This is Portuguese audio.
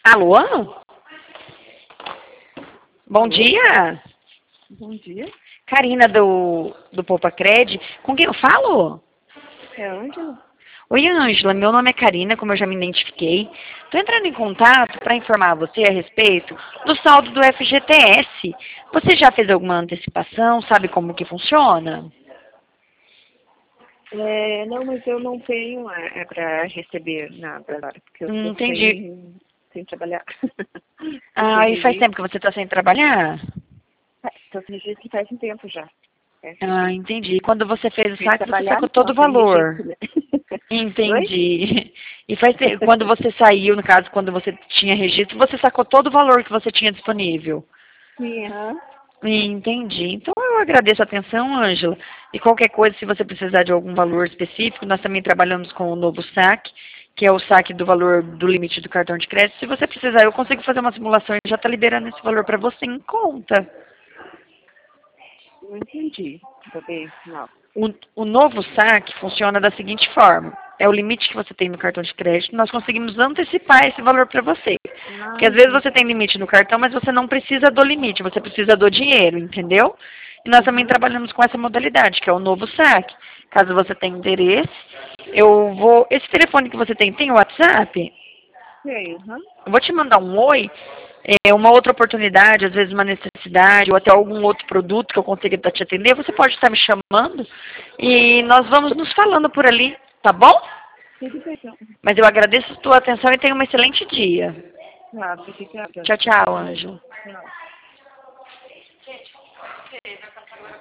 Alô? Bom dia. Bom dia. Karina do Poupa Cred. Com quem eu falo? É Ângela? Oi, Ângela. Meu nome é Karina, como eu já me identifiquei. Estou entrando em contato para informar você a respeito do saldo do FGTS. Você já fez alguma antecipação? Sabe como que funciona? Não, mas eu não tenho para receber nada agora, porque eu estou Entendi. sem trabalhar. Ah, e faz tempo que você está sem trabalhar? Estou sem registro faz um tempo já. Ah, entendi. Quando você fez o Sem saque, você trabalhar, sacou todo não, o sem valor. registro, né? Oi? Entendi. E quando você saiu, no caso, quando você tinha registro, você sacou todo o valor que você tinha disponível. Sim, aham. Entendi. Então eu agradeço a atenção, Ângela. E qualquer coisa, se você precisar de algum valor específico, nós também trabalhamos com o novo saque, que é o saque do valor do limite do cartão de crédito. Se você precisar, eu consigo fazer uma simulação e já está liberando esse valor para você em conta. Não entendi. Tô bem, não. O novo saque funciona da seguinte forma. É o limite que você tem no cartão de crédito. Nós conseguimos antecipar esse valor para você. Porque Ah, às vezes você entendi. tem limite no cartão, mas você não precisa do limite, você precisa do dinheiro, entendeu? E nós também Uhum. trabalhamos com essa modalidade, que é o novo saque. Caso você tenha interesse, eu vou. Esse telefone que você tem o WhatsApp? Sei, aham. Eu vou te mandar um oi, uma outra oportunidade, às vezes uma necessidade, ou até algum outro produto que eu consiga te atender, você pode estar me chamando e nós vamos nos falando por ali, tá bom? Tudo bem, então. Mas eu agradeço a tua atenção e tenha um excelente dia. Ah, obrigada. Tchau, tchau, Ângelo. Tchau.